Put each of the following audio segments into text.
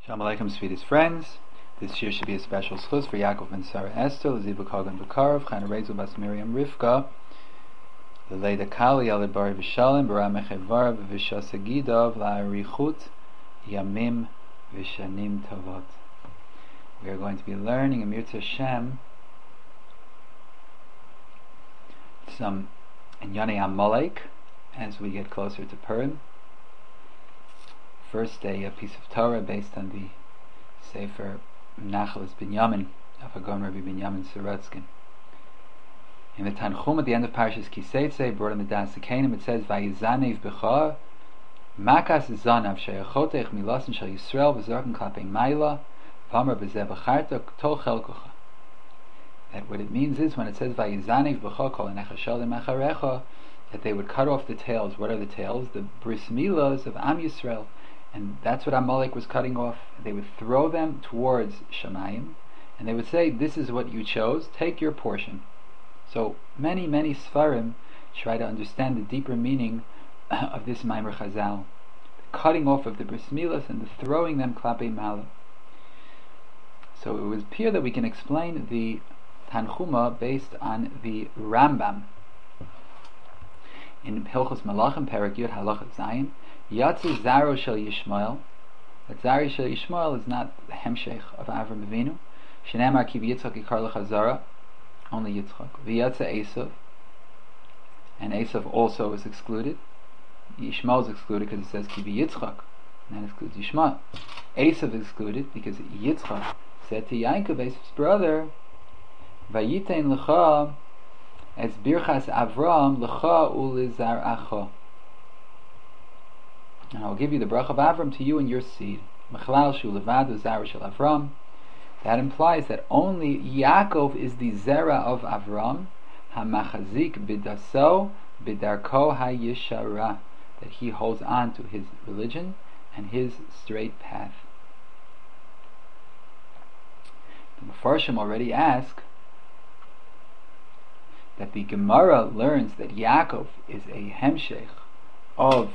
Shalom Aleichem, sweetest friends. This year should be a special schus for Yaakov ben Sarah Esther, Leziva Kogan Bekarov, Chana Rezel Bas Miriam Rivka, Leleida Kali, Alid Bari V'Shalom, Bara Mechevara, V'Vishasa Gidov, La'arichut, Yamim, V'Shanim Tavot. We are going to be learning in Mirza Hashem some Inyane Amalek as we get closer to Purim. First day, a piece of Torah based on the Sefer Nachalas Binyamin of Hagon Rabbi Binyamin Sorotzkin. In the Tanchum at the end of Parshas Kiseitze, brought in the Das Kenim, it says, "Vayizanev b'cha makas zanav sheyachotech milasin shel Yisrael v'zarken klapei mayla v'amar b'zeh b'charta tol chelkocha." That what it means is when it says "Vayizanev b'cha kol enechashal macharecha," that they would cut off the tails. What are the tails? The bris milas of Am Yisrael. And that's what Amalek was cutting off. They would throw them towards Shamayim, and they would say, "This is what you chose, take your portion." So many Sfarim try to understand the deeper meaning of this Maimer Chazal, the cutting off of the bris milas and the throwing them klapei mala. So it would appear that we can explain the Tanchuma based on the Rambam in Hilchos Malachim Perek Yud Halacha Zayin. Yatzu Zaro Shel Yishmael. That Zari Shel Yishmael is not the Hemshech of Avram Avinu. Shenamar Ki Yitzchak Yikar Lechazara, only Yitzchak. V'Yatza Esav, and Esav also is excluded. Yishmael is excluded because it says Ki Yitzchak, and that excludes Yishmael. Esav is excluded because Yitzchak said to Yaakov, Esav's brother, Vayitein Lecha Es Birchas Avram Lecha Ulizar Acha. And I will give you the bracha of Avram to you and your seed. Mechlal shu levadu zara shel Avram. That implies that only Yaakov is the zera of Avram. Hamachazik bidaso bidarko hayishara. That he holds on to his religion and his straight path. The Mefarshim already ask that the Gemara learns that Yaakov is a hemshech of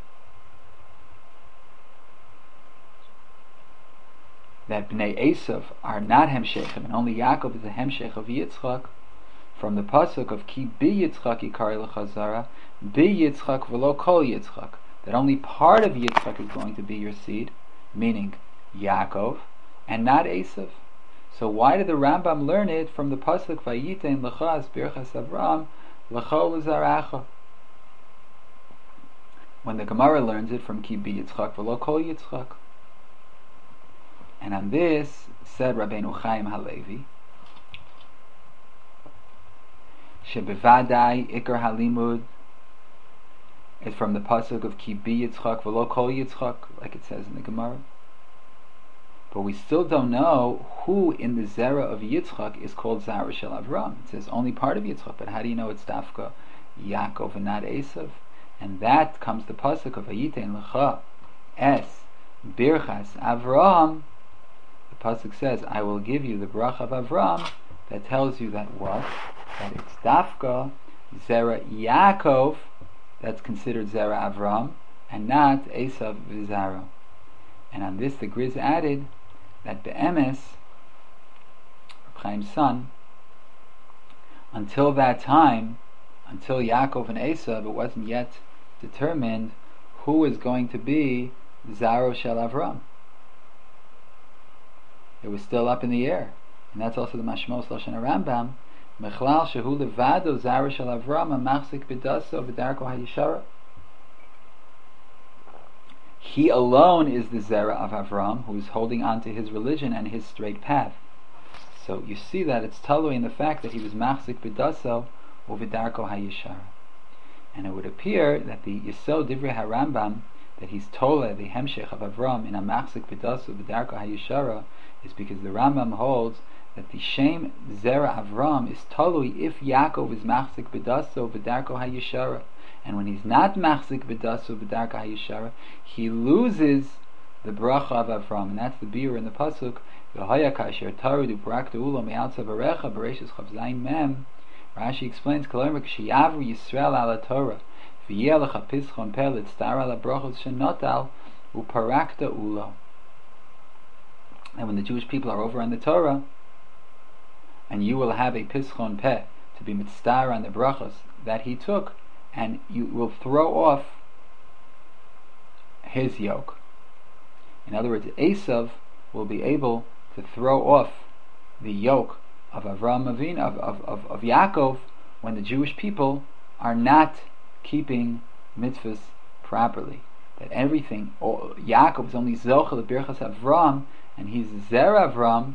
that Bnei Esav are not hemshechim, and only Yaakov is a hemshech of Yitzchak, from the pasuk of Ki bi Yitzchak yikari lechazara, bi Yitzchak v'lo kol Yitzchak, that only part of Yitzchak is going to be your seed, meaning Yaakov, and not Esav. So why did the Rambam learn it from the pasuk Vayitein lecha es birchas Avram l'chol zaracha, when the Gemara learns it from Ki bi Yitzchak v'lo kol Yitzchak? And on this said Rabbeinu Chaim Halevi, Shebevadai Ikar Halimud is from the pasuk of Ki bi Yitzchak v'lo kol Yitzchak, like it says in the Gemara. But we still don't know who in the zera of Yitzchak is called Zara Shel Avram. It says only part of Yitzchak, but how do you know it's Dafka Yaakov and not Esav? And that comes the pasuk of Vayitein Lecha Es Birchas Avram. The pasuk says, "I will give you the bracha of Avram." That tells you that what? That it's Dafka Zera Yaakov that's considered Zera Avram, and not Esav V'Zara. And on this the Griz added that Be'emes, Chaim's son, until that time, until Yaakov and Esav, it wasn't yet determined who is going to be Zaro Shel Avram. It was still up in the air, and that's also the Mashmos Lashon Rambam. Mechlal shehu levado zara shel Avram amachzik b'daso v'darko hayishara. He alone is the zera of Avram, who is holding on to his religion and his straight path. So you see that it's talui in the fact that he was machzik b'daso v'darko hayishara. And it would appear that the Yesod Divrei HaRambam, that he's Tola, the Hemshech of Avram, in a machzik b'daso v'darko hayishara, is because the Rambam holds that the Shem Zera Avram is talui if Yaakov is machzik b'daso v'darko hayishara, and when he's not machzik b'daso v'darko hayishara, he loses the bracha of Avram, and that's the biur in the pasuk v'haya kasher tarudu b'rakta ulo me'altza v'recha b'reishis chav zayin mem. Rashi explains k'lomer k'sheyavru Yisrael ala Torah v'yeh lecha pischon pelet star ala brachos shenotal u'parakta ulo. And when the Jewish people are over on the Torah, and you will have a pischon peh to be mitzvah on the brachos that he took, and you will throw off his yoke. In other words, Esav will be able to throw off the yoke of Avraham Avinu, of Yaakov, when the Jewish people are not keeping mitzvahs properly. That everything, Yaakov is only zochel birchas Avraham, and he's zer Avraham,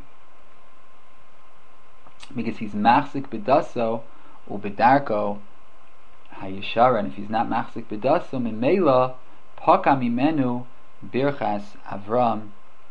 because he's machzik bedaso ubedarko hayeshara, and if he's not machzik bedaso, mimela paka mimenu birchas Avraham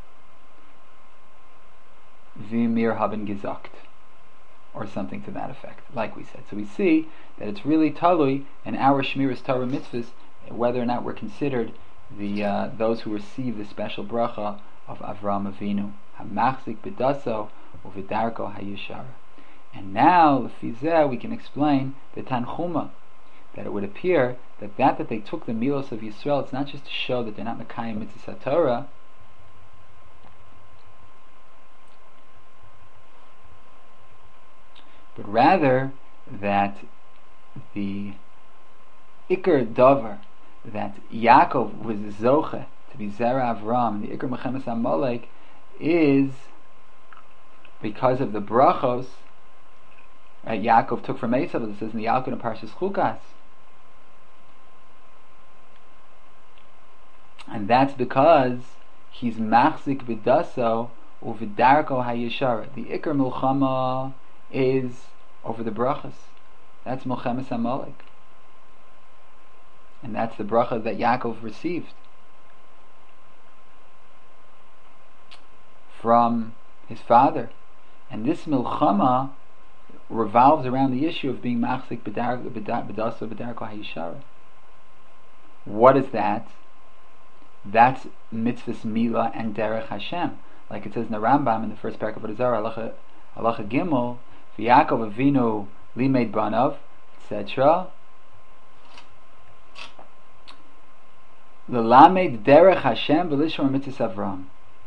v'mir haben gesagt, or something to that effect, like we said. So we see that it's really talui in our Shmiras Torah mitzvahs whether or not we're considered the those who receive the special bracha of Avraham Avinu, hamachzik bedaso uvidarko hayeshara. And now, lefizeh, we can explain the Tanchuma, that it would appear that they took the milos of Yisrael, it's not just to show that they're not Mekayim Mitzvah Torah, but rather that the Iker Dover, that Yaakov was Zoche to be Zera Avram, the Iker Mechemes Amalek, is because of the brachos Yaakov took from Esav. It says in the Yalkut and Parshas Chukas, and that's because he's machzik b'daso uvidarko hayeshara. The Iker Milchama is over the brachas. That's Milchemes Amalek, and that's the bracha that Yaakov received from his father. And this Milchama revolves around the issue of being machzik b'daso b'darko hayeshara. What is that? That's mitzvahs mila and derech Hashem, like it says in the Rambam in the first parak of Avodah Halacha Gimel, v'Yaakov Avinu limed banav, etc. L'lamed derech Hashem v'lishmor mitzvahs Avram.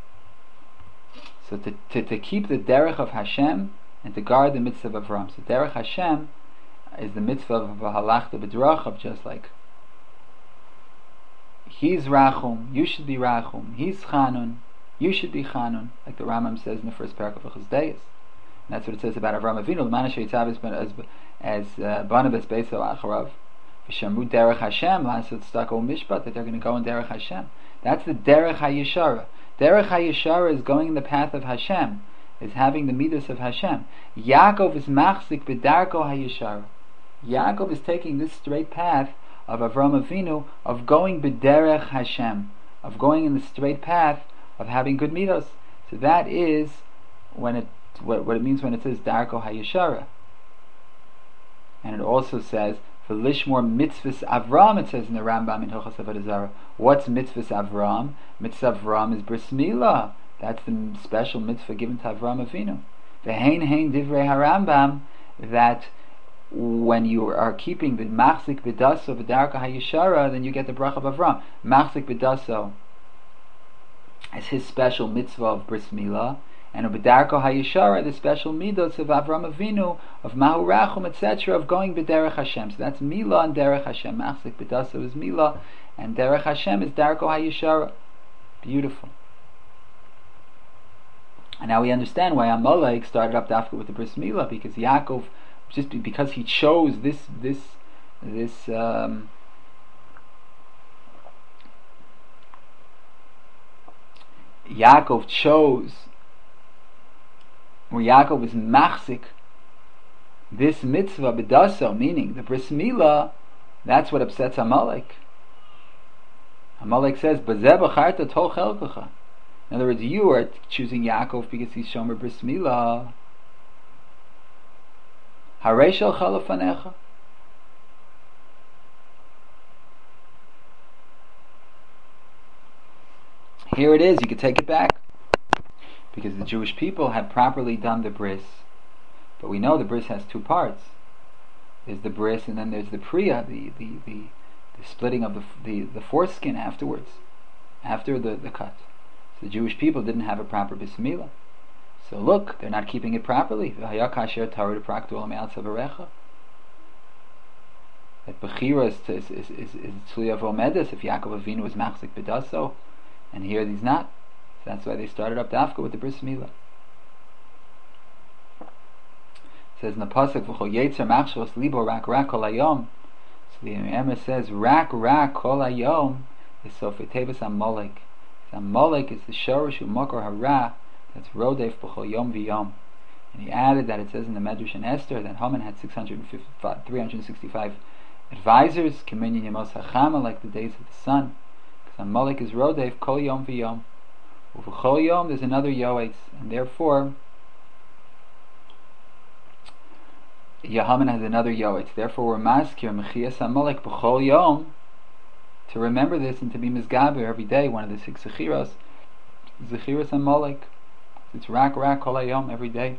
So to keep the derech of Hashem and to guard the mitzvah of Avram. So derech Hashem is the mitzvah of halachta b'drachav, just like he's Rachum, you should be Rachum. He's Chanun, you should be Chanun, like the Rambam says in the first parak of Chesdeis. And that's what it says about Avraham Avinu. L'mana she'yitzav as Barnabas Beisel Acharav, v'shamru derech Hashem la'asot tzedakah u'mishpat, that they're going to go in derech Hashem. That's the derech hayeshara. Derech hayeshara is going in the path of Hashem, is having the midas of Hashem. Yaakov is machzik b'darko hayeshara. Yaakov is taking this straight path of Avraham Avinu, of going b'derech Hashem, of going in the straight path of having good midos. So that is what it means when it says darko hayeshara. And it also says for lishmor mitzvahs Avram. It says in the Rambam in Hilchos Avodah Zarah. What's mitzvahs Avram? Mitzvah Avram is bris milah. That's the special mitzvah given to Avraham Avinu. V'hein hein divrei harambam, that when you are keeping the machzik b'daso v'darka hayeshara, then you get the bracha of Avram. Machzik b'daso as his special mitzvah of bris milah, and b'darko hayeshara the special midos of Avraham Avinu, of mahu rachum, etc., of going b'derech Hashem. So that's milah and derech Hashem. Machzik b'daso is milah, and derech Hashem is darko hayeshara. Beautiful. And now we understand why Amalek started up Dafka with the bris milah, because Yaakov, just because he chose this Yaakov chose, where Yaakov is machzik this mitzvah b'daso, meaning the bris milah. That's what upsets Amalek. Amalek says, "Bazeh b'charta tol chelkecha." In other words, you are choosing Yaakov because he's shomer bris milah. Harei shelcha lefanecha. Here it is. You can take it back, because the Jewish people had properly done the bris. But we know the bris has two parts. There's the bris, and then there's the priya, the splitting of the foreskin afterwards, after the cut. So the Jewish people didn't have a proper Bris Milah. So look, they're not keeping it properly. That Bechira is Tzuya Vomedes if Yaakov Avinu was Machzik Bedaso, and here he's not. So that's why they started up Dafka with the Bris Milah. It says in the Pasuk, V'chol Yetzer Machshavos Libo Rak Rak Kol Hayom. So the Emma says, Rak Rak Kol Hayom is Sofei Tevis Amalek. Amalek is the Shorish Makor Hara, that's Rodef B'chol Yom V'Yom. And he added that it says in the Medrash and Esther that Haman had 365 advisors, Keminyan Yemos Hachama, like the days of the sun. Because Amalek is Rodef Kol Yom V'Yom. Uv'chol Yom, there's another Yoetz, and therefore Haman has another Yoetz. Therefore we're maskir Mechias Amalek B'chol Yom, to remember this and to be Mizgaber every day. One of the 6 Zechiros, Zechiros Amalek. It's Rak Rak Kol Hayom every day.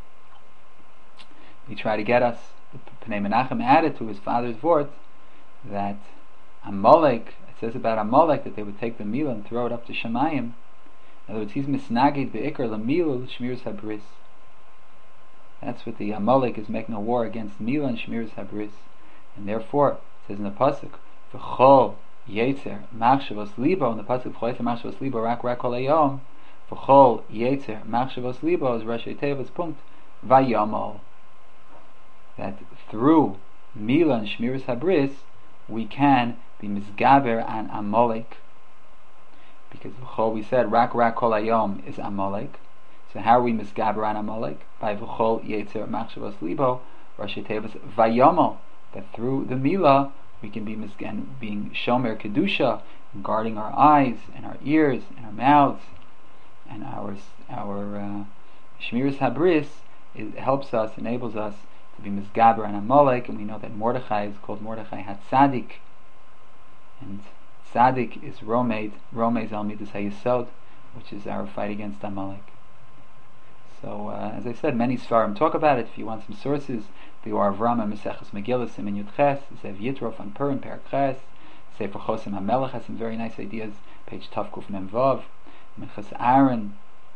He tried to get us. Pnei Menachem added to his father's vort that Amalek, it says about Amalek that they would take the Milah and throw it up to Shemayim. In other words, he's misnagid be'ikar l'milah l'shmiras habris. That's what the Amalek is making a war against Milah and Shmiras habris. And therefore, it says in the Pasuk, V'chol Yetzer Machshavos Libo, in the Pasuk V'chol Yetzer Machshavos Libo Rak Rak Kol Hayom, V'chol Yetzer Machshavos Libo is Rashi Tevis Punkt Vayomol. That through Milah and Shmiras habris we can be Mizgaber and Amalek. Because V'chol, we said Rak Rak Kol Hayom is Amalek. So how are we Mizgaber and Amalek? By V'chol Yetzer Machshavos Libo Rashi Tevis Vayomol. That through the Milah we can be being Shomer Kedusha, guarding our eyes and our ears and our mouths and our Shmiras Habris. It helps us, enables us to be Mizgaber and Amalek. And we know that Mordechai is called Mordechai HaTzadik, and Tzadik is Romez Al Midas HaYesod, which is our fight against Amalek. So, as I said, many Sfarim talk about it. If you want some sources, Biur Avram and Meseches Megillah, Siman Yud Ches, Zev Yitrof on Purim, Perak Ches, Sefer Chosim HaMelech has some very nice ideas, page Tavkuf Mem Vav, Minchas Aaron,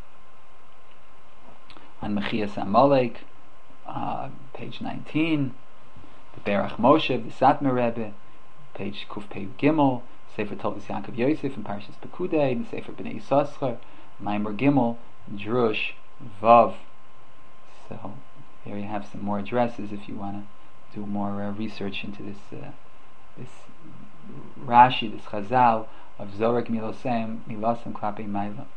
on Mechias Amalek, page 19, the Berach Moshe, the Satmar Rebbe, page Kuf Pei Gimel, Sefer Tovas Yaakov Yosef, and Parshas Pekudei, and Sefer Bnei Yissaschar, Maimer Gimel, Drush, Vav. So here you have some more addresses if you want to do more research into this Rashi, this Chazal of Zorek Milosem Klapei Maila.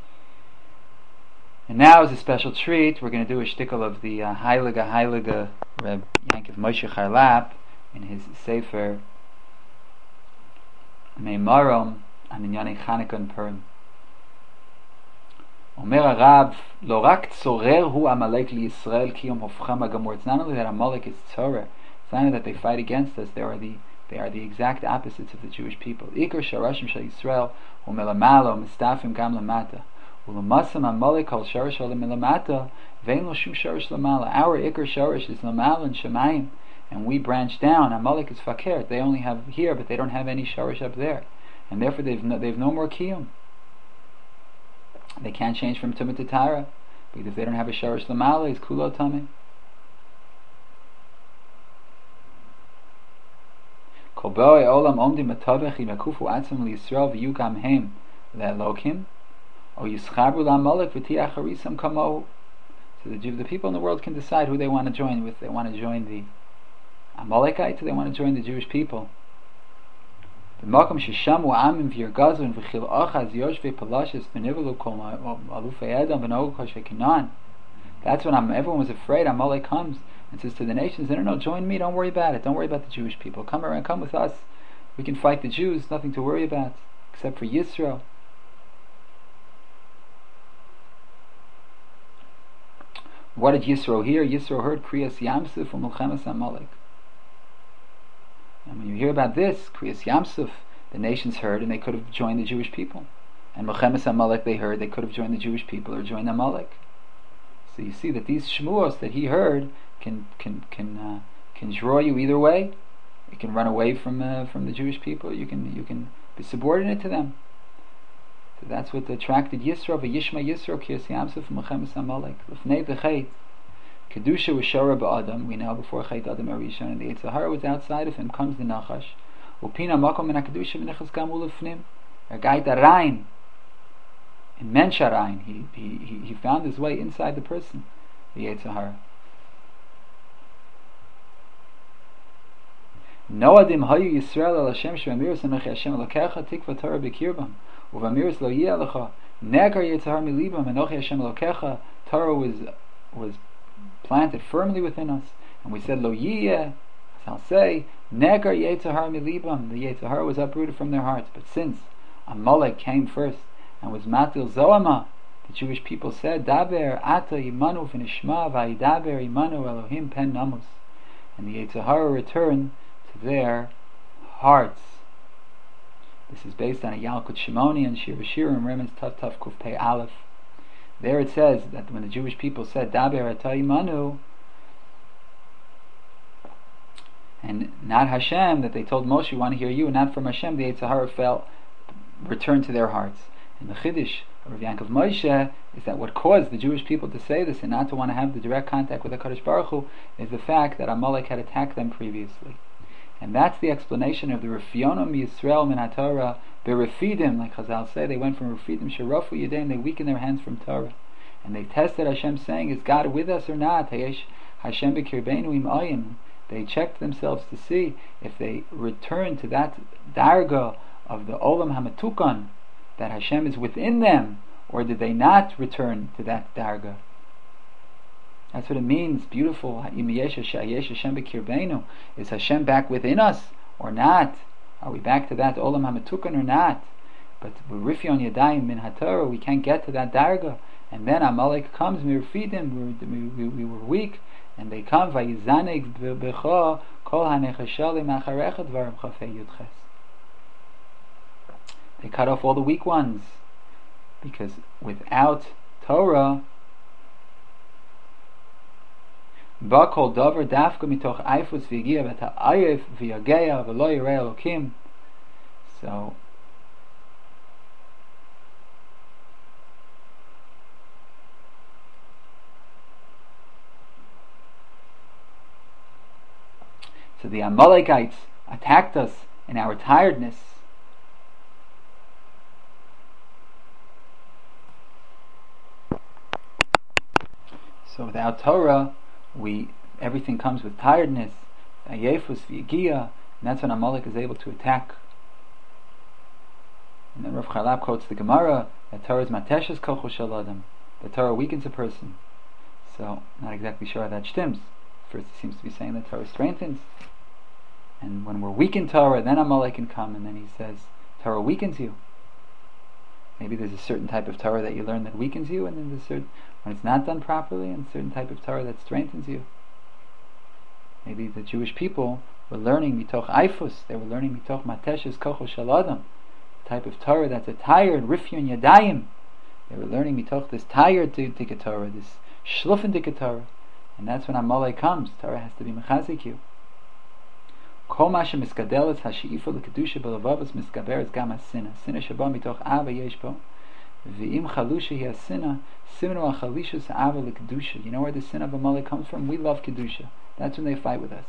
And now, as a special treat, we're going to do a shtickle of the Heilige Reb Yankiv Moshe Charlap in his Sefer Meimarom on Inyanei Chanukah and Purim. Omer Arav, lo rak tzorer hu Amalek liYisrael ki yom hofcham hagamur. It's not only that Amalek is tzorer, it's not only that they fight against us, they are the exact opposites of the Jewish people. Ikar sharashim shel Yisrael hu melamalo mistafim gam lamata. Ulumasam Amalek kol sharash ol melamata vein lo shum sharash lamala. Our ikar sharash is lamal and shemayim, and we branch down. Amalek is fakir. They only have here, but they don't have any sharash up there, and therefore they've no more kiyum. They can't change from Tumah to Tara, because if they don't have a Sharash Lamala, it's Kulo Tameh. Kol bo'ei olam omdim matavech yimakufu atzim liyisrael v'yu gam hem le'elokim o yischabru la'amalek v'tiach harisam kamohu. So the people in the world can decide who they want to join with. They want to join the Amalekites, or they want to join the Jewish people. That's when everyone was afraid. Amalek comes and says to the nations, no, join me, don't worry about it, don't worry about the Jewish people, come around, come with us, we can fight the Jews, nothing to worry about except for Yisro. What did Yisro hear? Yisro heard Kriyas Yamsuf from Mulchemes Amalek. And when you hear about this, Kriyas Yamsuf, the nations heard, and they could have joined the Jewish people. And Mulchemes Amalek, they heard, they could have joined the Jewish people or joined Amalek. So you see that these shmuos that he heard can draw you either way. You can run away from the Jewish people. You can be subordinate to them. So that's what attracted Yisro, v'yishma Yisro ki yamsuf Mechemes Amalek. L'fnei v'cheit, Kedusha was Shora ba'Adam, we know before Chet Adam Arishon, and the Yetzer Hara was outside of him, comes the Nachash. Upina makom min HaKedusha v'nechas gam ulefnim. Gait Arayin, in Mensh Arayin, he found his way inside the person, the Yetzer Hara. Noadim hayu Yisrael al Hashem shvamiris anochi Hashem elokecha tikva Torah b'kirbam uvamiris lo yeh alecha negar Yetzer Hara milibam anochi Hashem elokecha. Torah was planted firmly within us, and we said lo yeh, as I'll say, negar Yetzer Hara milibam, the Yetzer Hara was uprooted from their hearts. But since Amalek came first and was matil zoama, the Jewish people said daber ata imanu v'nishma v'yidaber imanu Elohim pen namus, and the Yetzer Hara returned to their hearts. This is based on a Yalkut Shimoni and Shir Shirim Remez Tav Tav Kuf Pei Aleph. There it says that when the Jewish people said Daber Ata Imanu, and not Hashem, that they told Moshe, we want to hear you, and not from Hashem, the Yetzer Hara returned to their hearts. And the Chiddush of Rav Yankov Moshe is that what caused the Jewish people to say this and not to want to have the direct contact with the HaKadosh Baruch Hu is the fact that Amalek had attacked them previously. And that's the explanation of the Refyonim Yisrael min HaTorah berefidim, like Chazal say, they went from refidim sherafu yedayim, they weakened their hands from Torah, and they tested Hashem, saying, is God with us or not? Hayesh Hashem b'kirbeinu im ayin. They checked themselves to see if they return to that darga of the Olam Hamatukan, that Hashem is within them, or did they not return to that darga? That's what it means. Beautiful. Is Hashem back within us or not? Are we back to that Olam HaMetukan or not? But with Rifyon Yadayim min HaTorah, we can't get to that darga. And then Amalek comes, we were weak, and they come, Vayizaneg b'cha kol hanechashalim acharecha dvarim chafei yudches. They cut off all the weak ones, because without Torah, Bakol davar dafka mitoch eifus v'yigia v'ta ayef v'yageya v'lo yirei Elokim. So the Amalekites attacked us in our tiredness. So without Torah, everything comes with tiredness, ayefus v'yigia, and that's when Amalek is able to attack. And then Rav Charlap quotes the Gemara that Torah is mateshes kocho shel adam. The Torah weakens a person. So not exactly sure how that stems. First, it seems to be saying that Torah strengthens, and when we're weak in Torah, then Amalek can come, and then he says Torah weakens you. Maybe there's a certain type of Torah that you learn that weakens you, and then there's certain, when it's not done properly, and a certain type of Torah that strengthens you. Maybe the Jewish people were learning mitoch eifus, they were learning mitoch mateshes kocho shel adam, the type of Torah that's a tired rifyon yadayim. They were learning mitoch this tired tikkun Torah, this shlufen tikkun Torah, and that's when Amalek comes. Torah has to be mechazik you. Kol ma shemiskadeles hashi'ifa l'kedusha b'levavos miskaberes gam hasina. Sina shaba mitoch ava yesh bo. V'im chalusha hi hasina, simenu al-chalishus ava l'kedusha. You know where the sin of Amalek comes from? We love kedusha. That's when they fight with us.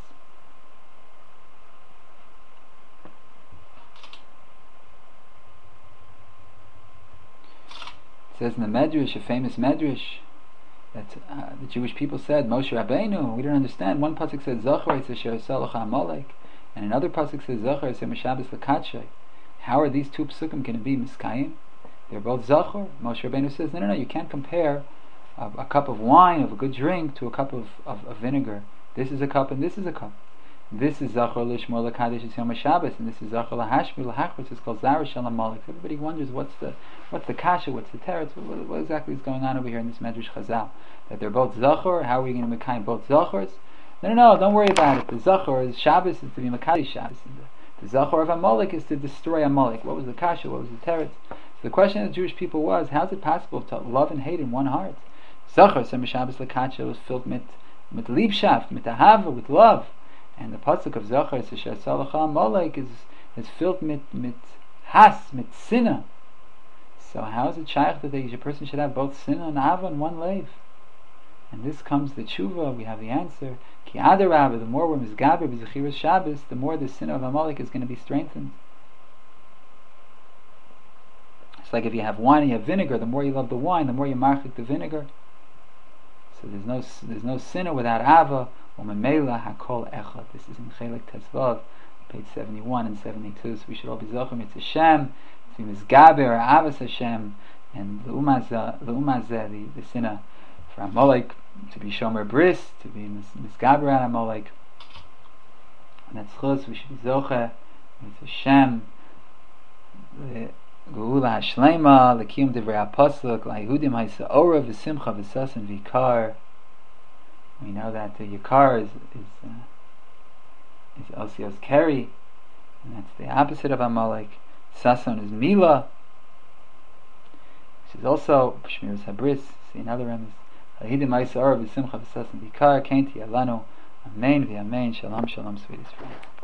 It says in the Medrash, a famous Medrash, that the Jewish people said, Moshe Rabbeinu, we don't understand. One pasuk says, Zachar es asher salach Amalek, and another pasuk says, Zachar es meshabes l'katshay. How are these two psukim going to be miskayim? They're both Zachar. Moshe Rabbeinu says, no, you can't compare a cup of wine, of a good drink, to a cup of vinegar. This is a cup and this is a cup. This is Zachar l'shmor l'kadosh es Yom HaShabbos, and this is Zachar l'hashmi l'hachros. It's called Zara Shel Amalek. Everybody wonders what's the kasha, what's the teretz, what exactly is going on over here in this Medrash Chazal. That they're both Zachar. How are we going to make both Zachars? No, don't worry about it. The Zachar is Shabbos, is to be Makadish Shabbos. The Zachar of Amalek is to destroy Amalek. What was the kasha? What was the teretz? So the question of the Jewish people was, how is it possible to love and hate in one heart? Zachar, Sem Shabbos l'katsha, was filled mit liebshaft, mit ahava, with love. And the pasuk of Zachar es asher salach Amalek is filled mit has, mit sinna. So how is it shaykh that a person should have both sinna and ava in one life? And this comes the tshuva. We have the answer. Ki adarabba, the more we're mizgaber b'zechiras Shabbos, the more the sin of Amalek is going to be strengthened. It's like if you have wine and you have vinegar, the more you love the wine, the more you marchik the vinegar. So there's no sinner without ava. Umemela hakol echad. This is in Chelik Tezvav, page 71 and 72. So we should all be zochim. It's Hashem, to be mizgaber or avas Hashem, and the umazeh, the sinner for Amalek, to be shomer bris, to be mizgaber on Amalek. And that's chus. We should be zocheh. It's Hashem. Geula Hashlema, L'kiyum Divrei HaPasuk, L'Yehudim HaYisa'ora V'Simcha V'Sasan V'Yikar. We know that the Yikar is Osios Keri, and that's the opposite of Amalek. Sasan is Mila, which is also Shmiras Habris. See another remes. L'Yehudim HaYisa'ora V'Simcha V'Sasan V'Yikar. Kenti Alanu. Amen v'Amen. Shalom, shalom, sweetest friend.